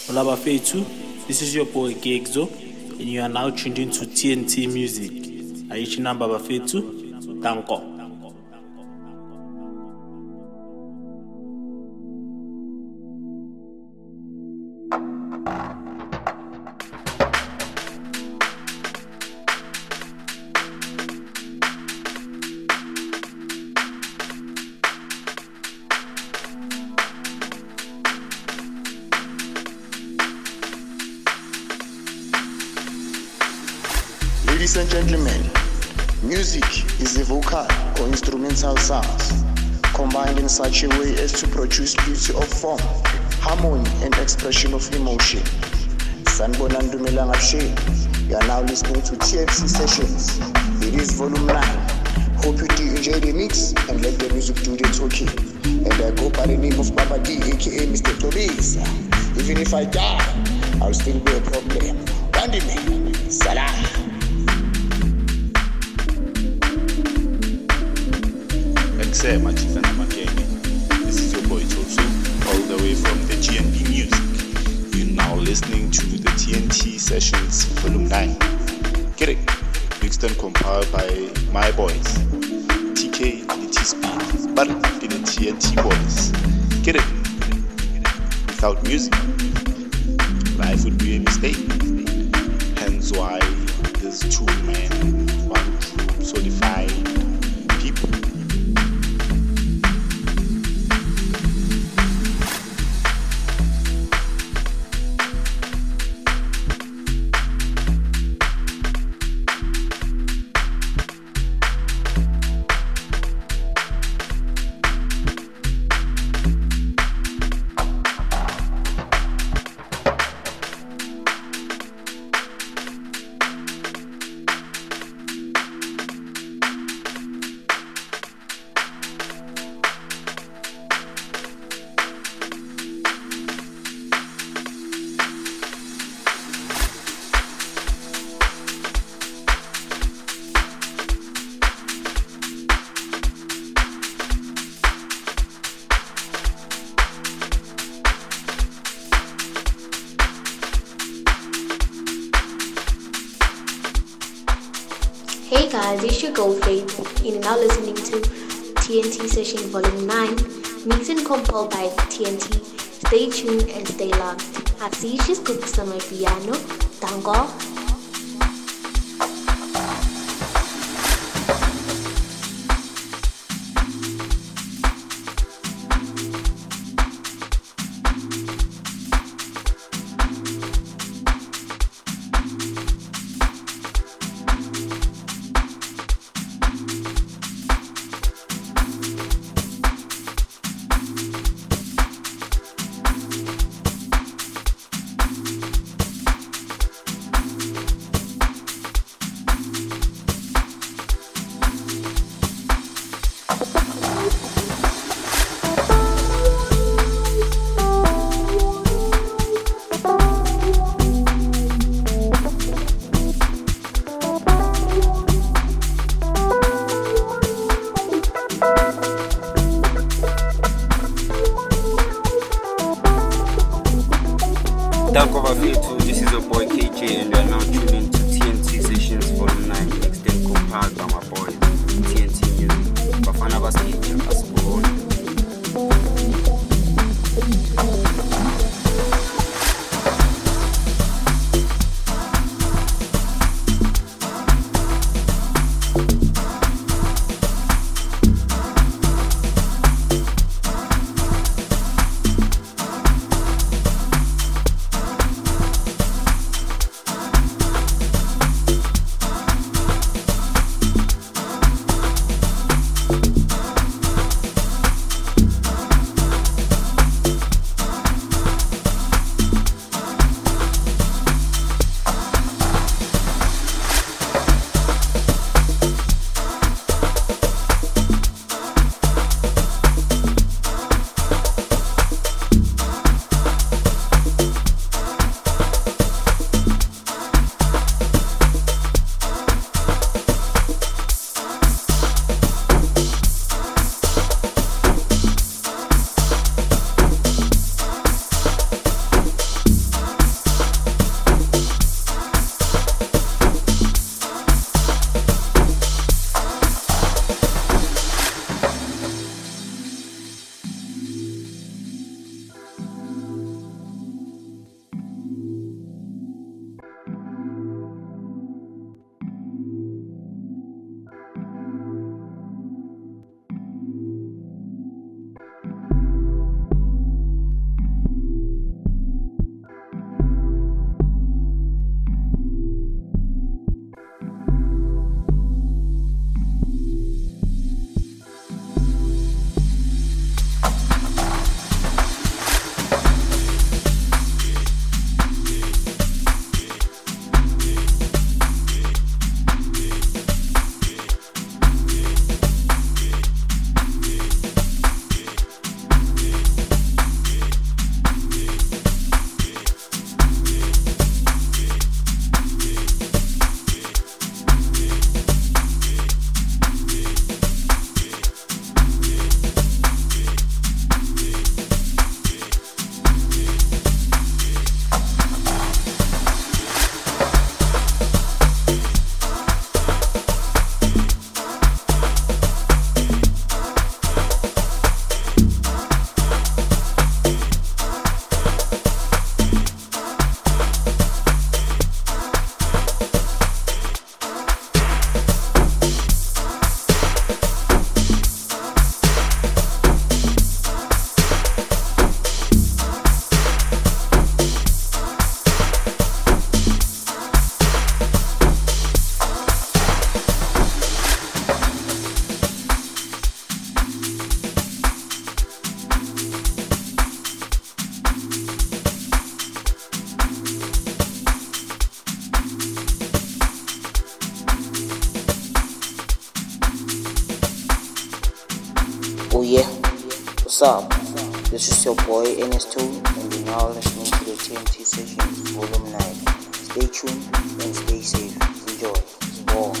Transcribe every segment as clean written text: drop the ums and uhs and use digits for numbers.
Hola Bafetu, this is your boy Gegzo, and you are now tuned into TNT Music. Aichi Namba Bafetu, Danko. Ladies and gentlemen, music is a vocal or instrumental sound combined in such a way as to produce beauty of form, harmony and expression of emotion. Sanbona Ndumelanga Shane, you are now listening to TFC Sessions. It is volume 9. Hope you do enjoy the mix and let the music do the talking. And I go by the name of Baba D, aka Mr. Tobias. Even if I die, I'll still be a problem. Bandime, Salah. This is your boy Tosu, all the way from the GNB Music. You're now listening to the TNT Sessions Volume 9. Get it? Mixed and compiled by my boys, TK, the T-Speed, but the TNT boys. Get it? Without music, life would be a mistake. Hence why there's two men, one group, solidified people. Hey guys, it's your girl Faith, and you're now listening to TNT Session Volume 9, mixed and compiled by TNT. Stay tuned and stay locked. I see she's cooking some my piano. Tango. Danko Bafetu, this is your boy KJ, and you are now tuning to TNT Sessions Volume 9, mixed and compiled by my boys, TNT Music. Bafana Baskeja, Asubon. What's up? This is your boy NS2 and you're now listening to the TNT Sessions Volume 9. Stay tuned and stay safe. Enjoy. Ball.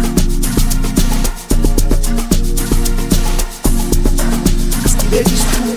Baby,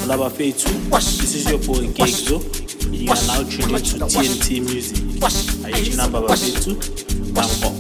Hola bafethu, this is your boy Gegzo, and you are now tuned into TNT Music. Aichi number bafethu, Bangkok.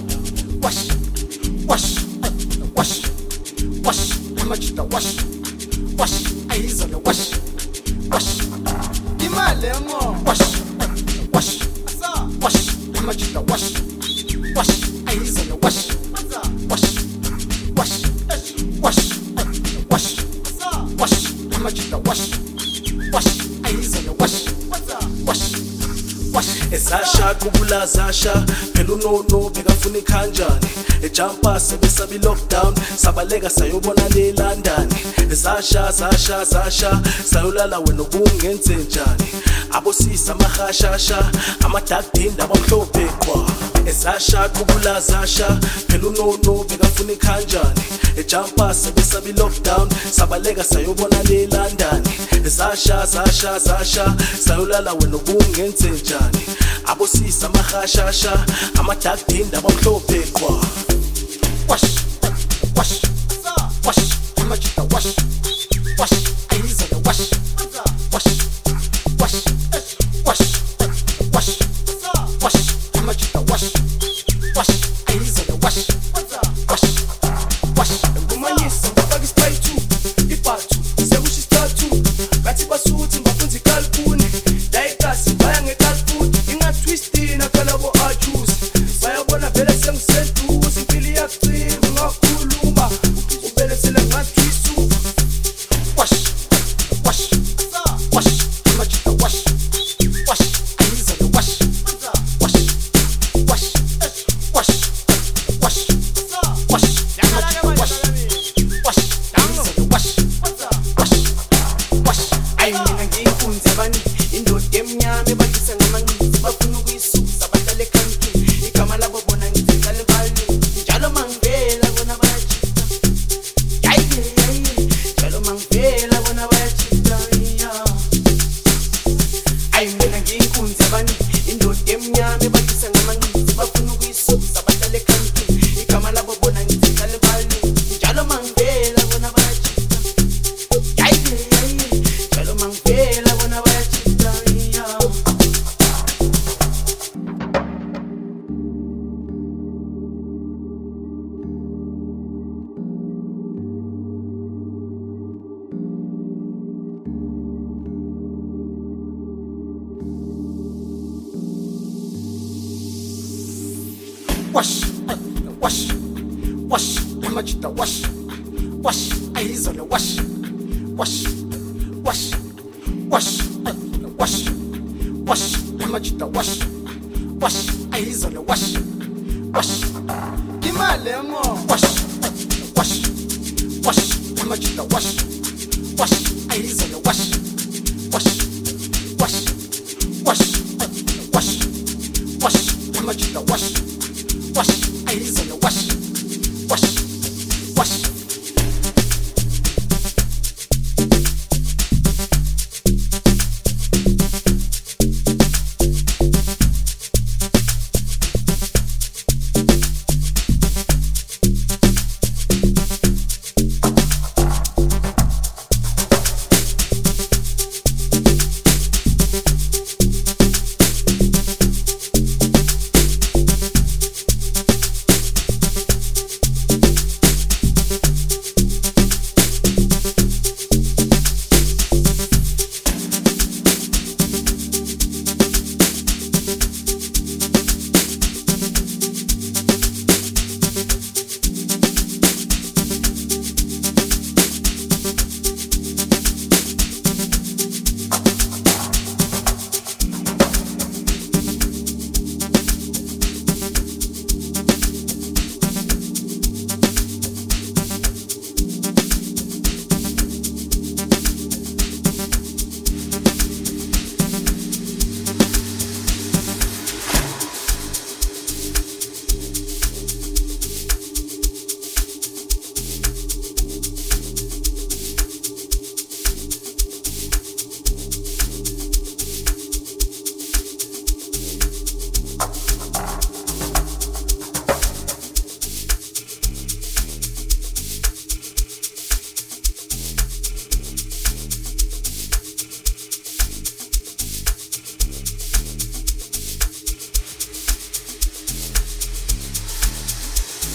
Zasha kubula zasha phela unono bekafuna kanjani ejumpa sebesabi lockdown sabaleka sayobona le London zasha sayolala wena kungenze njani abosisa amahashasha amadagdinda abamhlophe kwa zasha kubula zasha phela unono bekafuna kanjani ejumpa sebesabi lockdown sabaleka sayobona le London zasha sayolala wena kungenze njani abosisa amahashasha amadagdinda abamhlophe kwa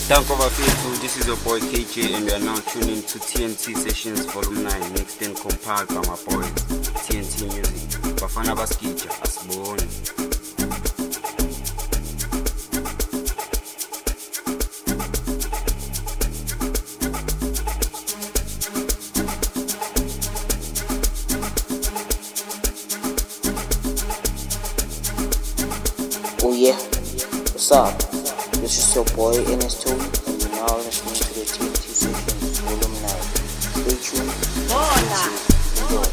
Danko Vafetu, this is your boy KJ, and you are now tuning to TNT Sessions Volume 9, mixed and compiled by my boys, TNT Music. Bafana Baskija, Asboni. Oh yeah, what's up? This is your boy NS2, and you're now listening to the TNT Sessions Volume 9. Stay tuned. Enjoy.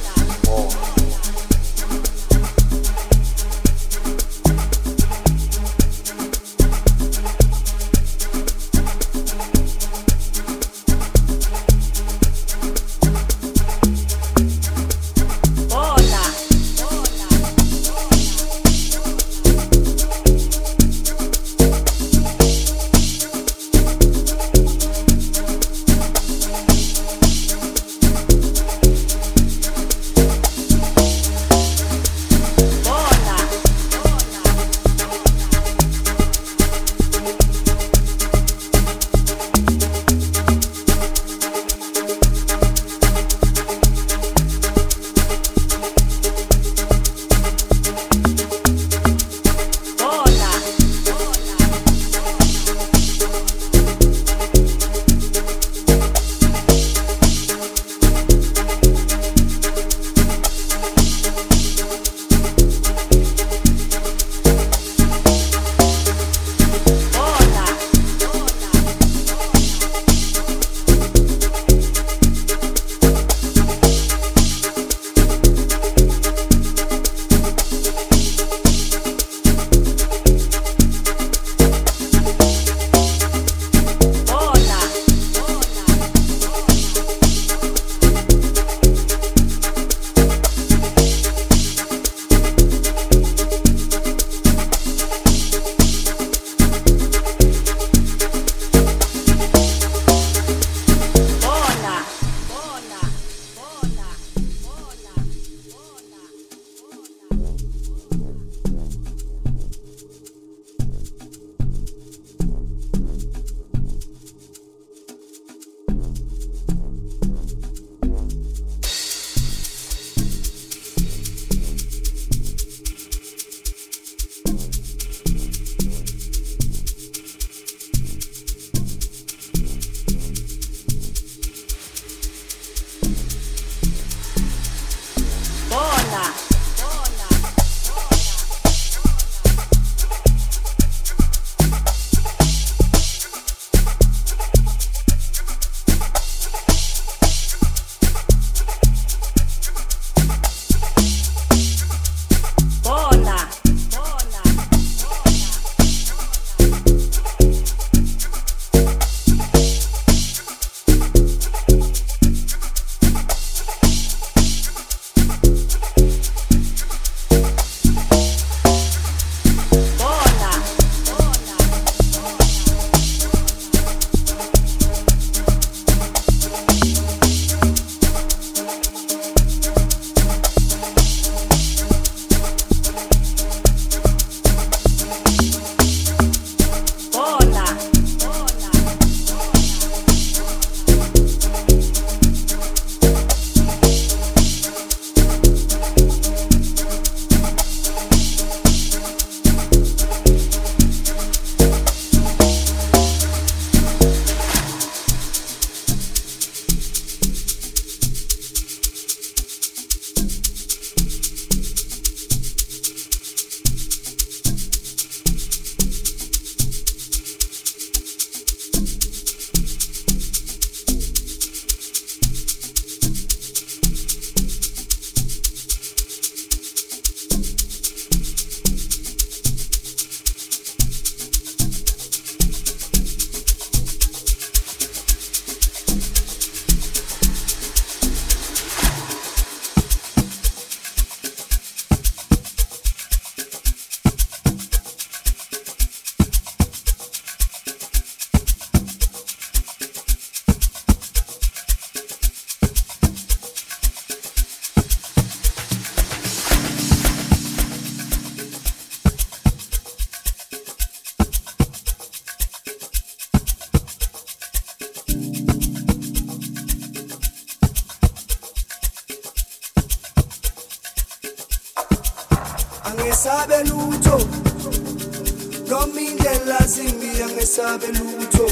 angesabe lutho noma indlela zimbi angesabe lutho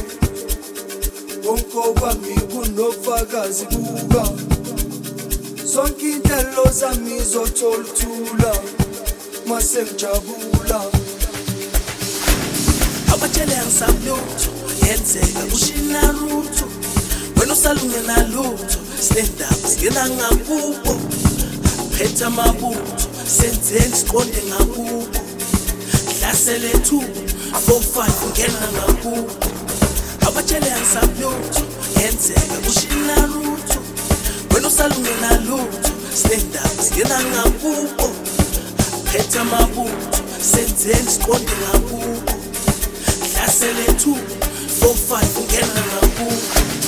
wonke kwami kunobufakazi buka zonke intelo zami zothola ukuthula mase ngijabula abatshele angisabulutho yenzeka ushina lutho wena usalungena lutho stand up singena ngakubo phetha amabutho senzeni siqonde ngakubo hlasele 2 4 5 ngena ngakubo abatshele angisabulutho yenzeka ushina lutho wena usalungena lutho stand up singena ngakubo phetha amabutho senzeni siqonde ngakubo hlasele 2 4 5 ngena ngakubo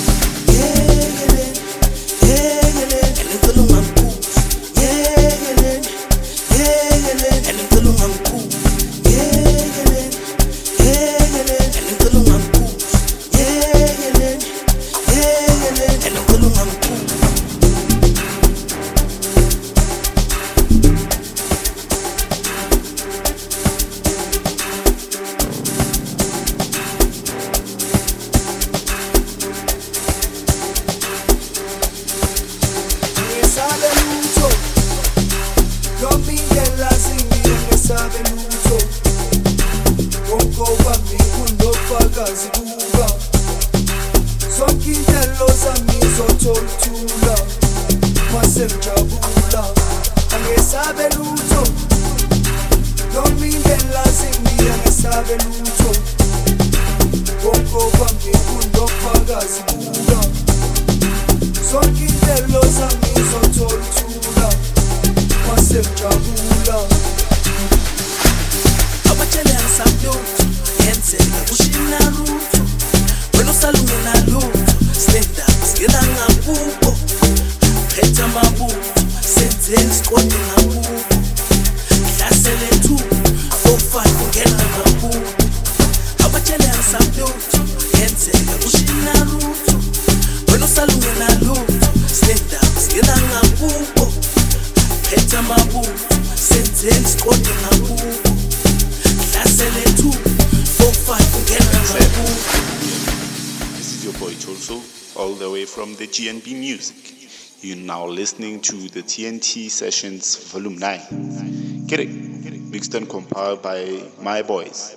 GNB Music. You're now listening to the TNT Sessions Volume 9. Get it? Mixed and compiled by my boys,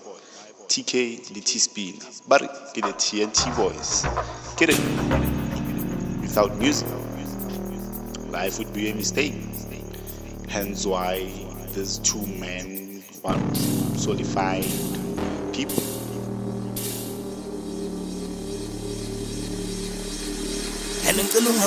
TK the T-Spin, but get the TNT voice. Get it? Without music, life would be a mistake. Hence why these two men want solidified people. And I'm telling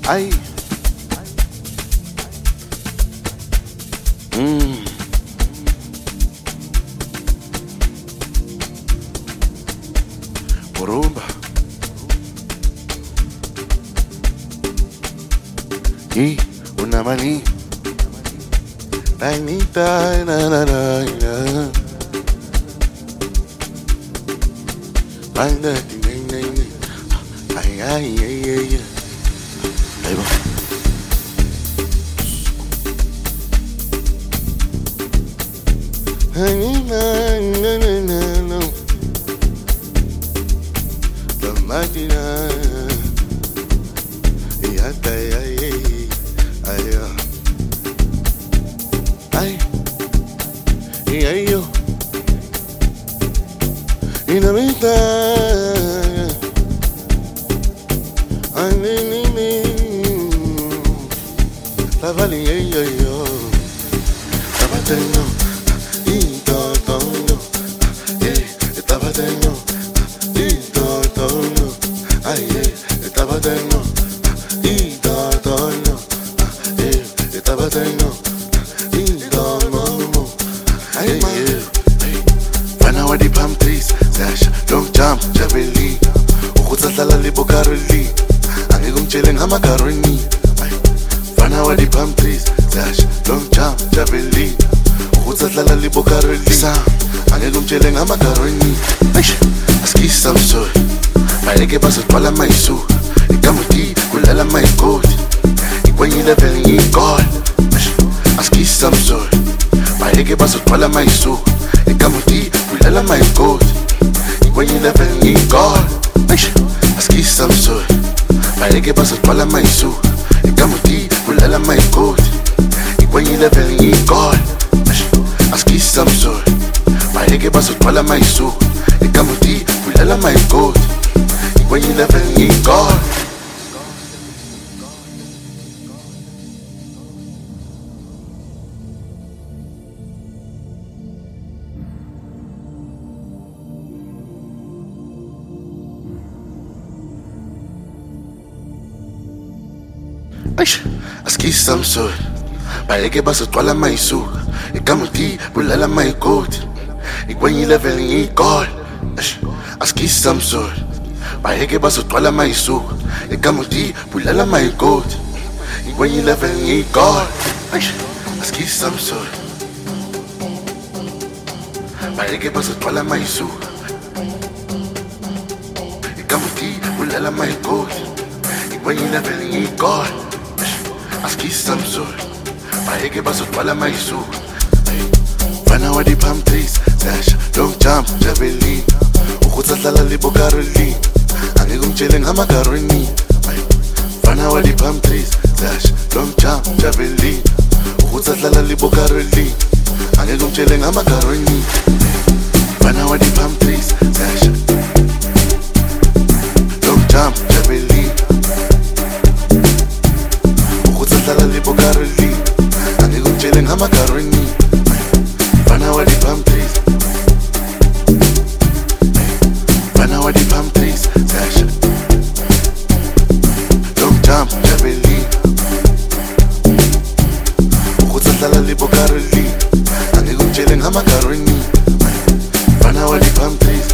Ay. Burumba. Y una maní. Tainita, na na na na. Ay, na, na, na, na. Ay, ay, ay, ay, ay. Ahí va. Ay, na, na, na, na, na. La máquina. Y hasta ay, ay, ay, ay, ay. Ay, y ay, yo. Y la mitad. Ay, ni, ni, ni. La vali, ay, ay, yo. La batendo. Y todo, todo. Está batendo. Y todo, todo. Ay, está batendo. Y todo, todo. Está batendo. Y todo, todo. Ay, Fana wa di palm trees, Zash, long jump, Jabeli. Ukutsahlala libo Karoli. Angikungitshele ngamakaroni. Fana wa di palm trees, Zash, long jump, Jabeli. Ukutsahlala libo Karoli. Angikungitshele ngamakaroni. Askisa msoy. Bayeke basotwala mayisu. Ikamuti kulala mayigodi. Ikwenye level ngiyigol. Askisa msoy. Bayeke basotwala mayisu. Ikamuti kulala mayigodi. Ikwenye level ngiyigol. Askisa msoy. Bayeke basotwala mayisu. Ikamuti kulala mayigodi. Ikwenye level ngiyigol. Askisa msoy. Bayeke basotwala mayisu. Ikamuti kulala mayigodi. Ikwenye level ngiyigol. Askisa msoy. Bayeke basotwala mayisu. Ikamuti kulala mayigodi. Ikwenye level ngiyigol. Askisa msoy. Bayeke basotwala mayisu. Ikamuti kulala mayigodi. Ikwenye level ngiyigol. Askisa msoy. Bayeke basotwala mayisu. Ikamuti kulala mayigodi. Ikwenye level ngiyigol. Askisa msoy. Bayeke basotwala mayisu. Fana wa di palm trees, Zash, long jump, Jabeli. Ukutsahlala libo Karoli. Angikungitshele ngamakaroni. Fana wa di palm trees, Zash, long jump, Jabeli. Ukutsahlala libo Karoli. Angikungitshele ngamakaroni. Fana wa di palm trees, Zash, long jump, Jabeli. Ukutsahlala libo Karoli. Angikungitshele ngamakaroni. Fana wa di palm trees. Fana wa di palm trees, Zash, long jump, Jabeli. Ukutsahlala libo Karoli. Angikungitshele ngamakaroni. Fana wa di palm trees.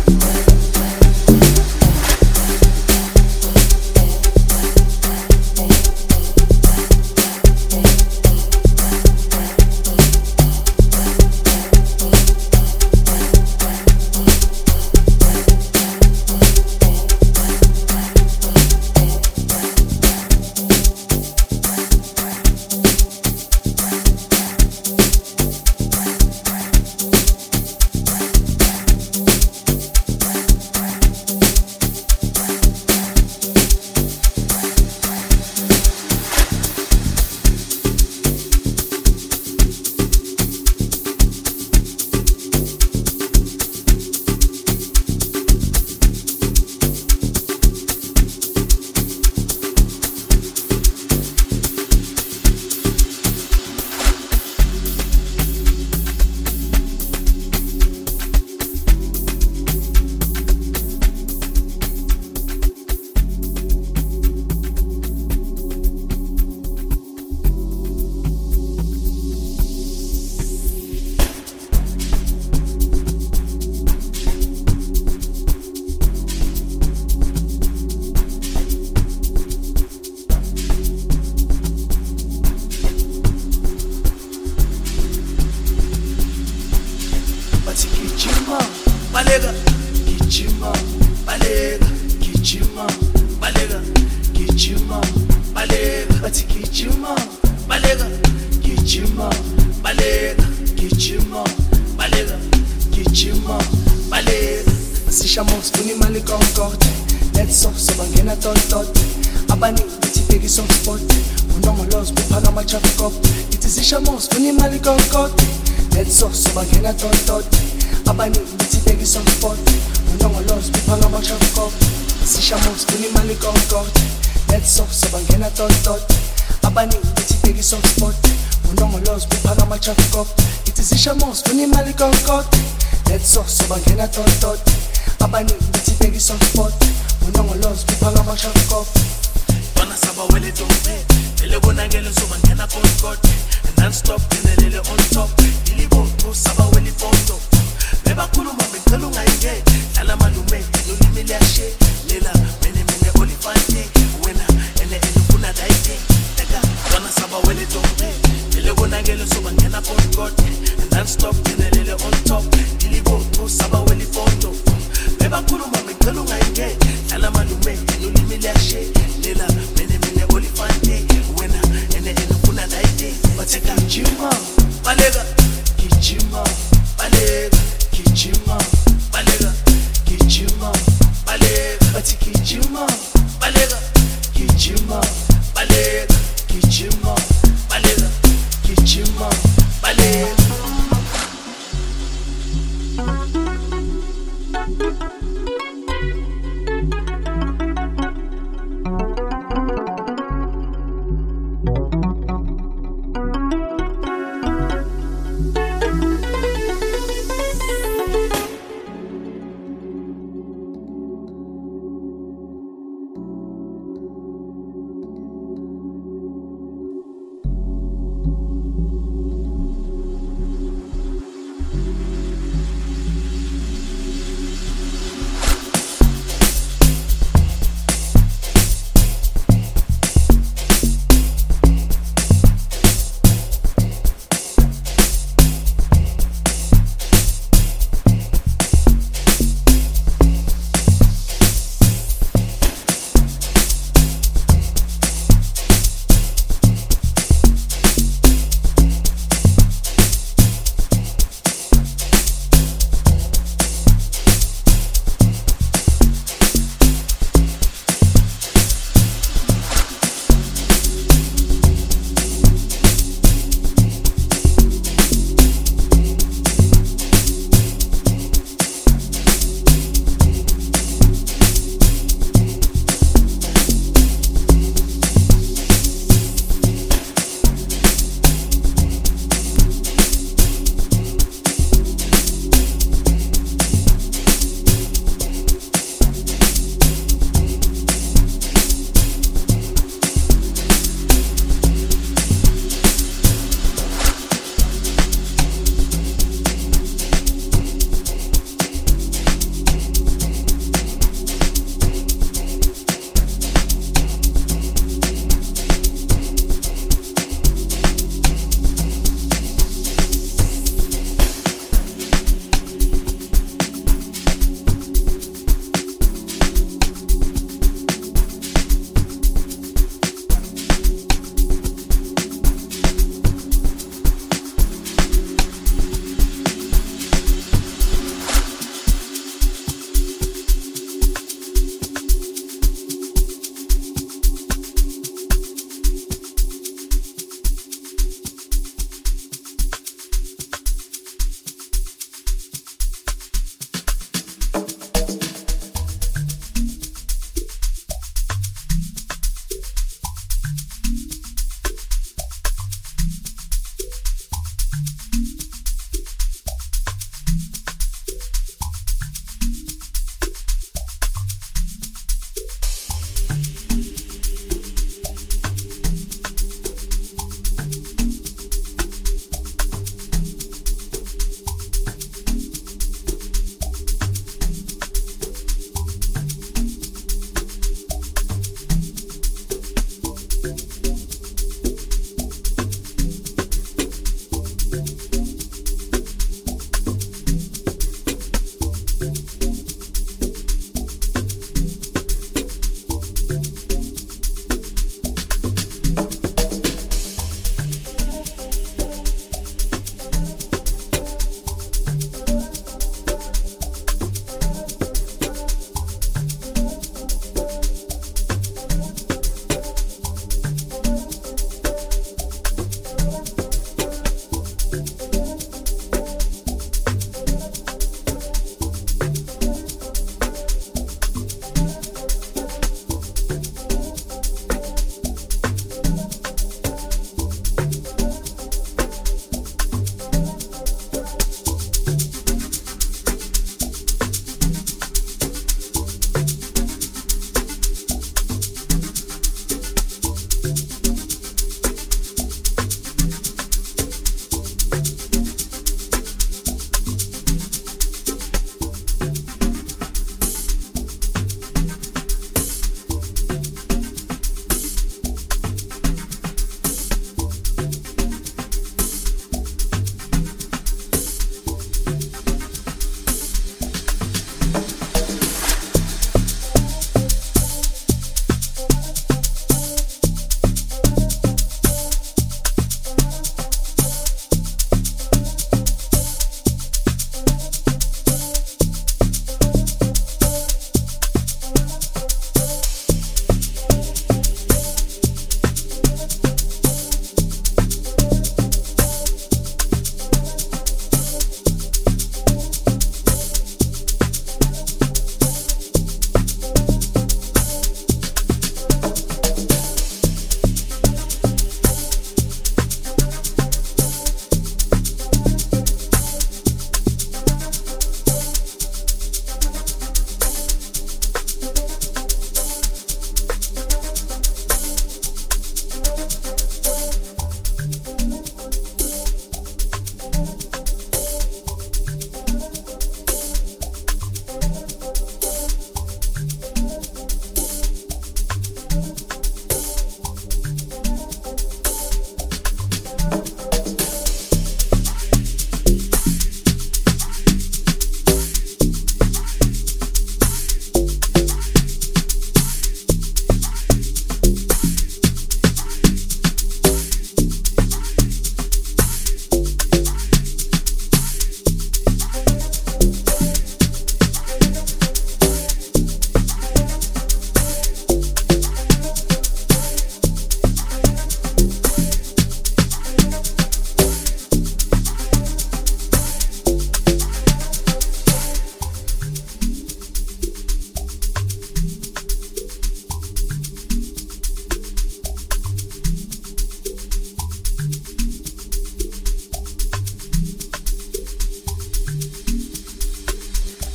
baleka gijima baleka gijima baleka gijima baleka bathi gijima baleka gijima baleka gijima baleka gijima baleka sishamos funa imali concorde let's so bangena tontote abaningi bethi bheki some sport unongolozi buphaka ama traffic cop ithi sishamos funa imali concorde let's so bangena tontote abaningi bethi bheki some sport unongolozi buphaka ama traffic cop sishamos funa imali concorde let's so bangena tontote abaningi bethi bheki some sport unongolozi buphaka ama traffic cop ithi sishamos funa imali concorde let's so bangena tontote abaningi bethi bheki some sport unongolozi buphaka ama traffic cop Bana saba wele dombe, ele bonangele so bangena concorde, non-stop inelele on top, ilibo to saba wele fondo. Beba kuluma ngicela ungayike, dlala malume, nolimi liyashe, lela mene olifante, wena ele ufuna dayite. Teka, bana saba wele dombe, ele bonangele so bangena concorde, non-stop inelele on top, ilibo to saba wele fondo. Beba kuluma ngicela ungayike, dlala malume, nolimi liyashe, lela olifante wena ene ufuna dayite batheka gijima baleka gijima baleka gijima baleka gijima baleka bathi gijima baleka gijima baleka gijima baleka gijima baleka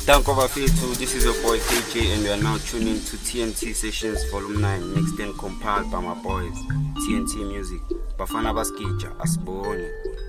Danko Bafetu, this is your boy KJ, and we are now tuning to TNT Sessions Volume 9, mixed and compiled by my boys, TNT Music. Bafana Baskija, Asboni.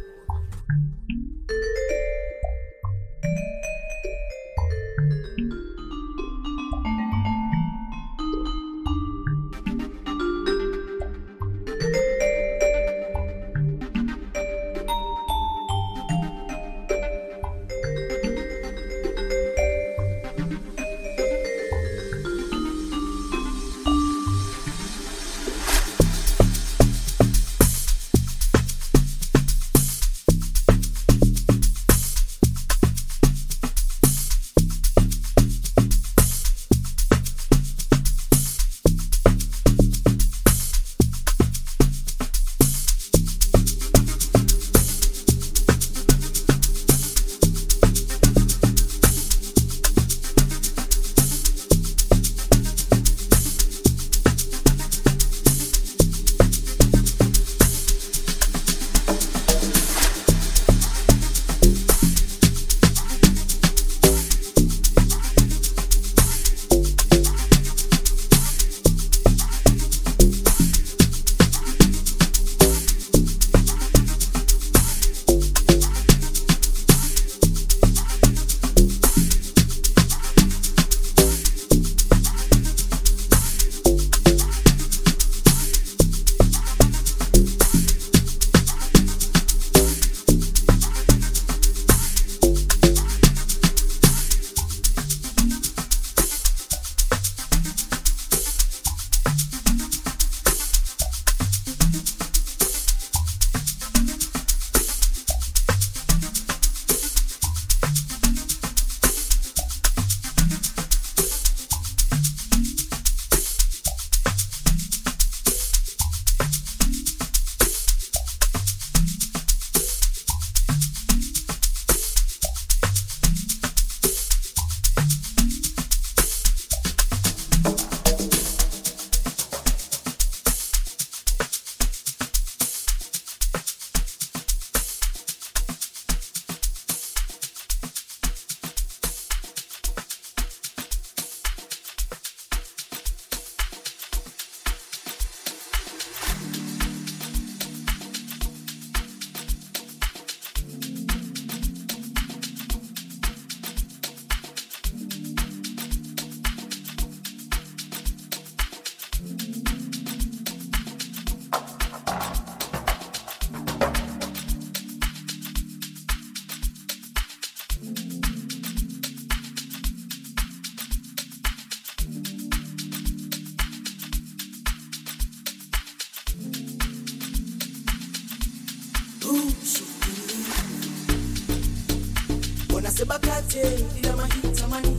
Sebakate ila mahita mani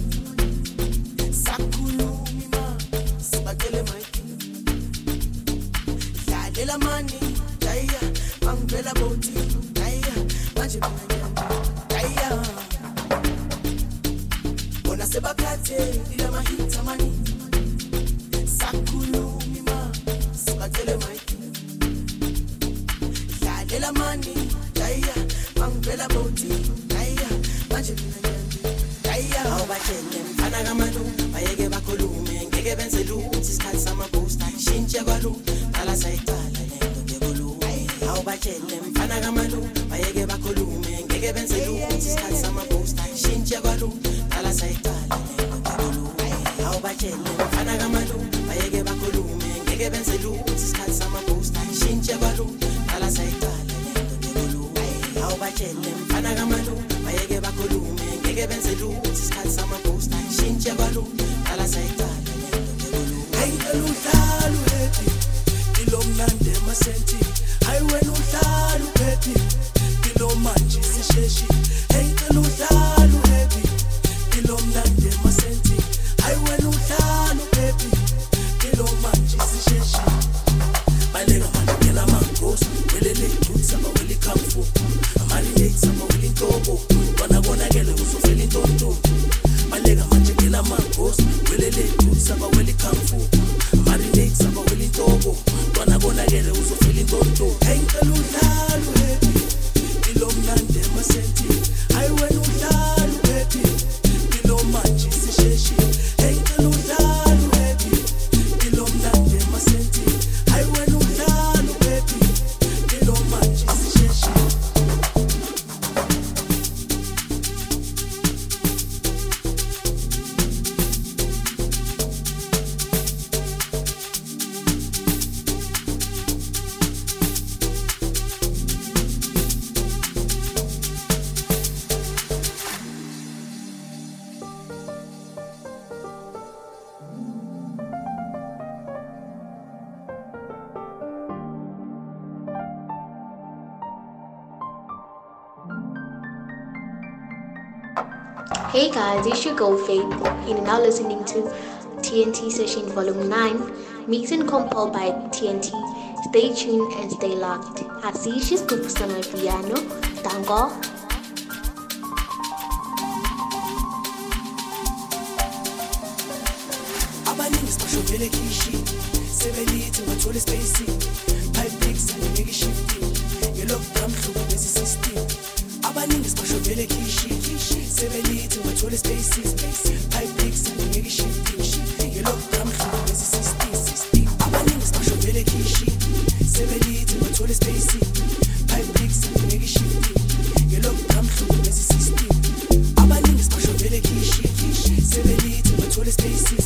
sakulumi ma sibakele maiki yalela mani jaya mangela boti jaya manje binanyama jaya bona sebakate ila mahita mani sakulumi ma sibakele maiki yalela mani jaya mangela boti jaya awubatshele mfana kamalu bayeke bakhulume ngeke benze lutho isikhathi samabooster shintshe kwalu qala sayicala lento ngekulume awubatshele mfana kamalu bayeke bakhulume ngeke benze lutho isikhathi samabooster shintshe kwalu qala sayicala lento ngekulume awubatshele mfana kamalu bayeke bakhulume ngeke benze lutho isikhathi samabooster shintshe kwalu qala sayicala lento ngekulume awubatshele mfana kamalu bayeke bakhulume ngeke benze lutho isikhathi samabooster shintshe kwalu qala sayicala lento ngekulume hayi uhlalo happy ilomnande masenti hayi wena uhlalo happy ilomanje sisheshi hayi uhlalo happy ilomnande masenti hayi wena uhlalo happy ilomanje sisheshi balega mandela mangosi welele utsama weli kamfu amali netsama weli ntobo bona gele uzofela intonto balega mandela mangosi welele utsama weli kamfu amali netsama weli ntobo bona gele uzofela intonto Hey guys, it's your girl Faith, and you're now listening to TNT Session Volume 9, mixed and compiled by TNT. Stay tuned and stay locked. Asishis Kukusana Piano, Tango. Abaningi sibashobele kishi sebelithi ngathole space pipe picks and make shift yellow drum hlubo bese system abaningi sibashobele kishi sebelithi ngathole space pipe picks and make shift yellow drum hlubo bese system abaningi sibashobele kishi sebelithi ngathole space pipe picks and make shift yellow drum hlubo bese system abaningi sibashobele kishi sebelithi ngathole space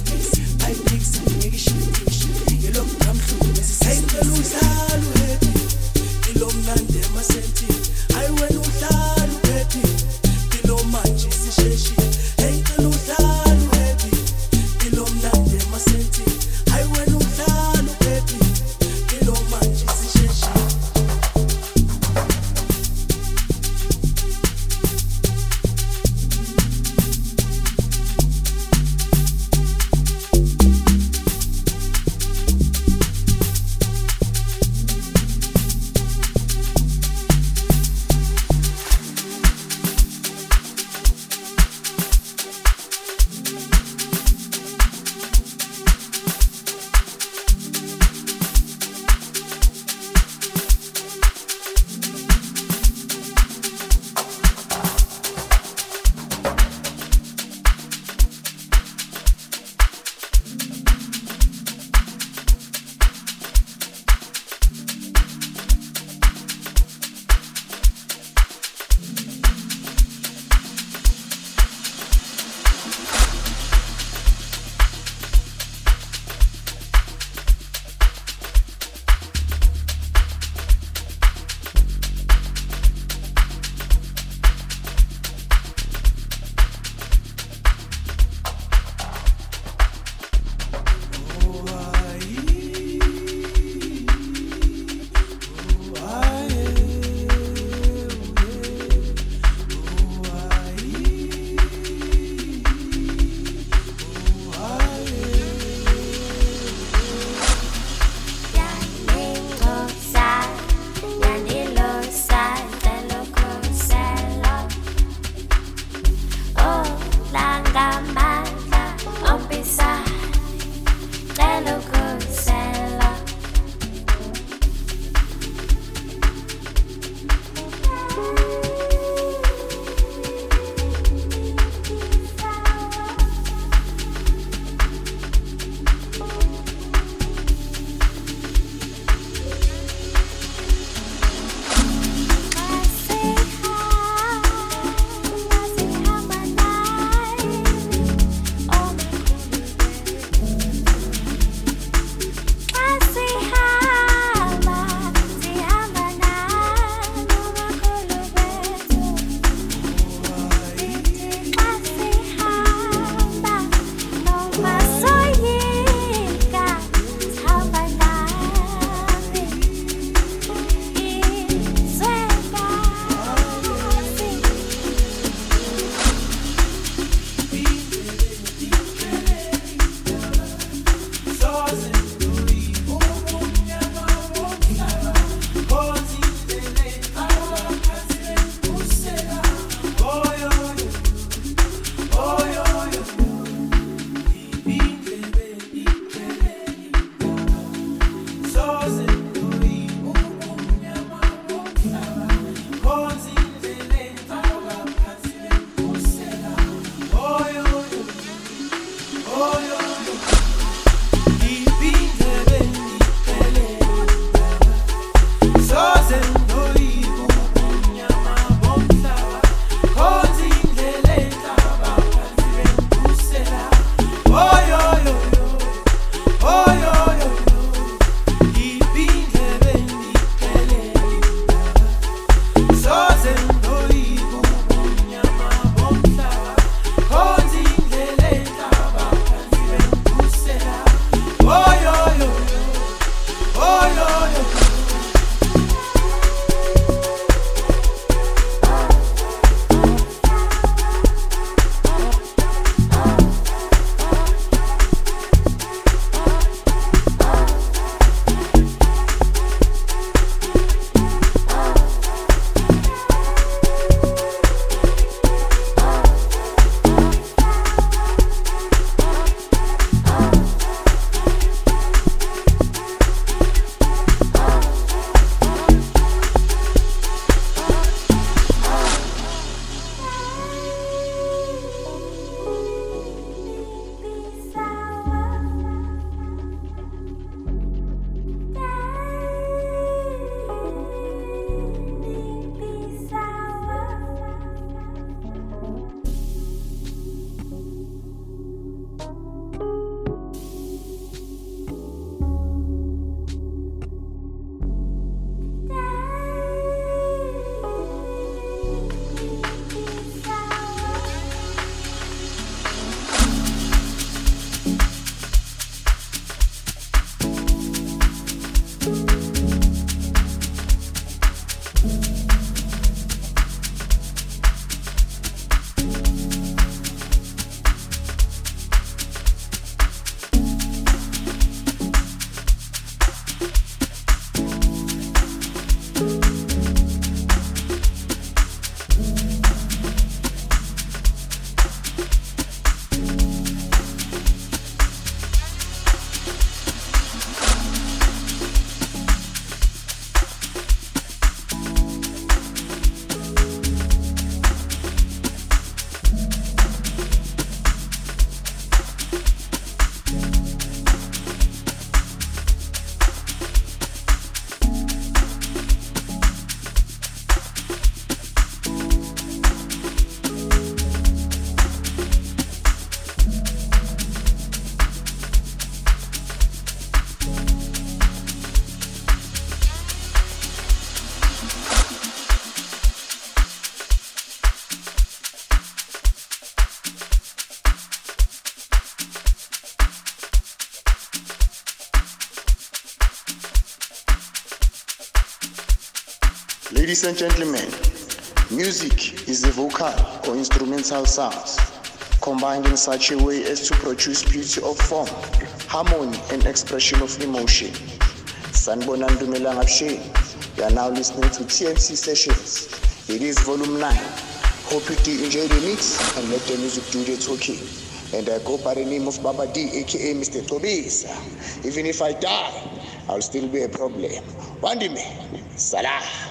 Ladies and gentlemen, music is the vocal or instrumental sounds combined in such a way as to produce beauty of form, harmony, and expression of emotion. Sanbonan Dumelang Abshe, you are now listening to TNT Sessions. It is volume 9. Hope you do enjoy the mix and let the music do the talking. And I go by the name of Baba D, aka Mr. Tobisa. Even if I die, I'll still be a problem. Wandime, Salah.